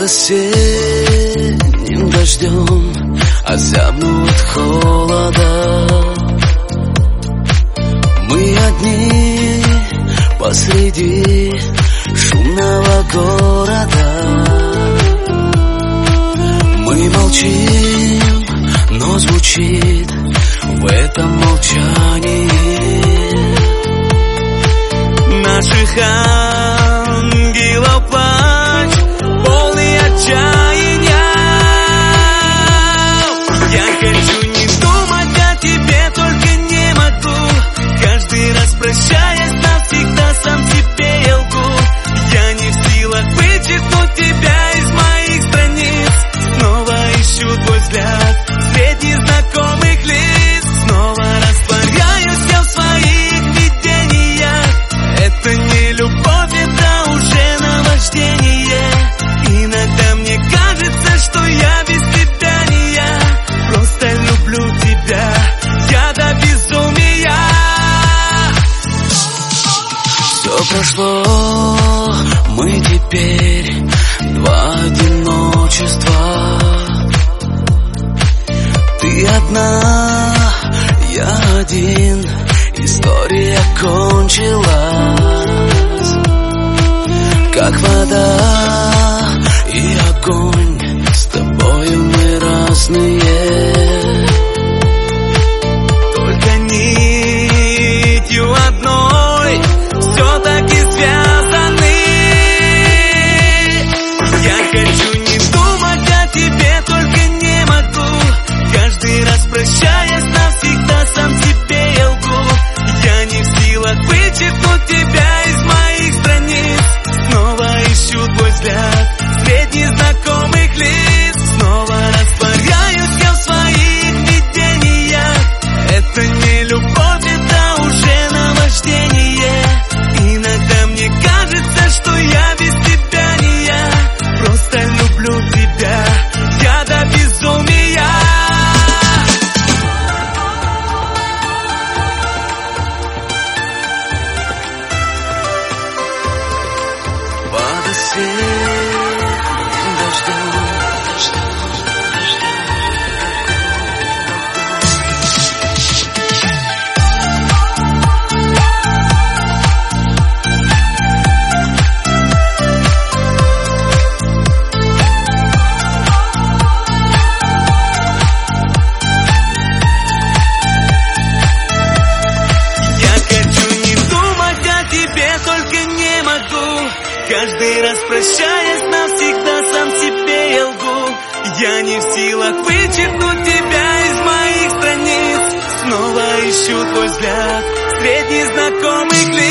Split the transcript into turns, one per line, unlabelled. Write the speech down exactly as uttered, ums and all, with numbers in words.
Под осенним дождем озябну от холода. Мы одни посреди шумного города. Мы молчим, но звучит в этом молчании наших ангелов плач, полный отчаяния. Я хочу не думать о тебе, только не могу. Каждый раз прощаясь навсегда, сам себе лгу. Я не в силах вычеркнуть тебя из моих страниц. Снова ищу твой взгляд среди знакомых лиц. Снова растворяюсь я в своих видениях. Это не любовь, это уже наваждение. Иногда мне кажется, что я без тебя не я. Просто люблю тебя, я до безумия. Все прошло, мы теперь два одиночества. Ты одна, я один, история кончилась. Как вода и огонь, с тобою мы разные. Только нитью одной все-таки связаны. Я хочу не думать о тебе, только не могу. Каждый раз прощаясь навсегда, сам себе лгу. Я не в силах вычеркнуть тебя из моих страниц. Снова ищу твой взгляд среди знакомых лиц. Снова растворяюсь я в своих видениях. Это не любовь, это уже наваждение. Иногда мне кажется, что я без тебя не я. Просто люблю тебя, я до безумия. Под осенним дождем. Каждый раз прощаясь навсегда, сам себе лгу. Я не в силах вычеркнуть тебя из моих страниц. Снова ищу твой взгляд среди знакомых лиц.